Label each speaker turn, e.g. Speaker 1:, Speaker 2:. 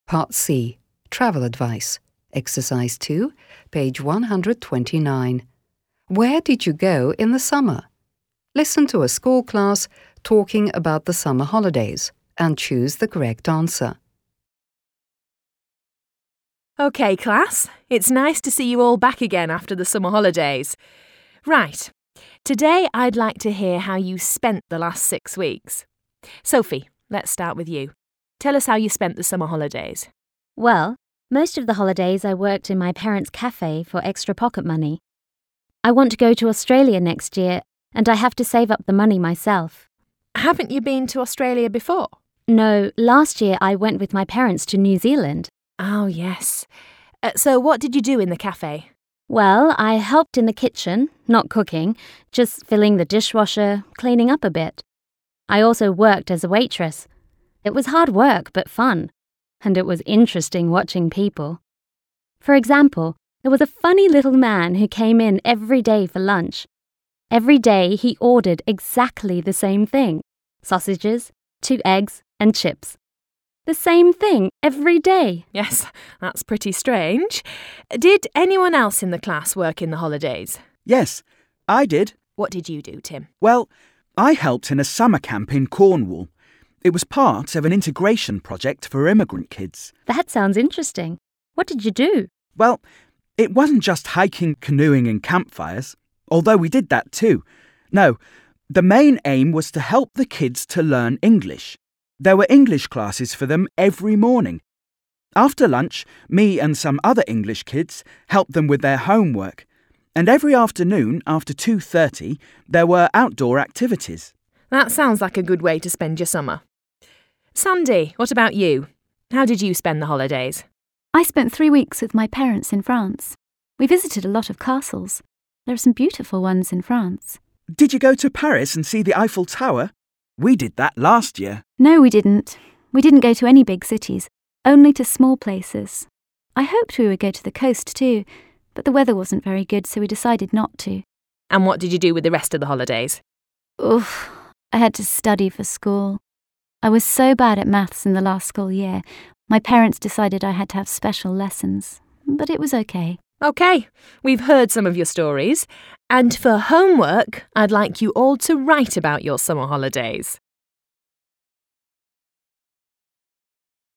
Speaker 1: Part C, Travel Advice, Exercise 2, page 129. Where did you go in the summer? Listen to a school class talking about the summer holidays and choose the correct answer.
Speaker 2: OK, class, it's nice to see you all back again after the summer holidays. Right, today I'd like to hear how you spent the last 6 weeks. Sophie, let's start with you. Tell us how you spent the summer holidays.
Speaker 3: Well, most of the holidays I worked in my parents' cafe for extra pocket money. I want to go to Australia next year, and I have to save up the money myself.
Speaker 2: Haven't you been to Australia before?
Speaker 3: No, last year I went with my parents to New Zealand.
Speaker 2: Oh, yes. So what did you do in the cafe?
Speaker 3: Well, I helped in the kitchen, not cooking, just filling the dishwasher, cleaning up a bit. I also worked as a waitress. It was hard work, but fun. And it was interesting watching people. For example, there was a funny little man who came in every day for lunch. Every day he ordered exactly the same thing: sausages, 2 eggs, and chips. The same thing every day.
Speaker 2: Yes, that's pretty strange. Did anyone else in the class work in the holidays?
Speaker 4: Yes, I did.
Speaker 2: What did you do, Tim?
Speaker 4: Well, I helped in a summer camp in Cornwall. It was part of an integration project for immigrant kids.
Speaker 3: That sounds interesting. What did you do?
Speaker 4: Well, it wasn't just hiking, canoeing and campfires, although we did that too. No, the main aim was to help the kids to learn English. There were English classes for them every morning. After lunch, me and some other English kids helped them with their homework. And every afternoon, after 2:30, there were outdoor activities.
Speaker 2: That sounds like a good way to spend your summer. Sandy, what about you? How did you spend the holidays?
Speaker 5: I spent 3 weeks with my parents in France. We visited a lot of castles. There are some beautiful ones in France.
Speaker 4: Did you go to Paris and see the Eiffel Tower? We did that last year.
Speaker 5: No, we didn't. We didn't go to any big cities, only to small places. I hoped we would go to the coast too, but the weather wasn't very good, so we decided not to.
Speaker 2: And what did you do with the rest of the holidays?
Speaker 5: Oof, I had to study for school. I was so bad at maths in the last school year, my parents decided I had to have special lessons, but it was okay.
Speaker 2: OK, we've heard some of your stories. And for homework, I'd like you all to write about your summer holidays.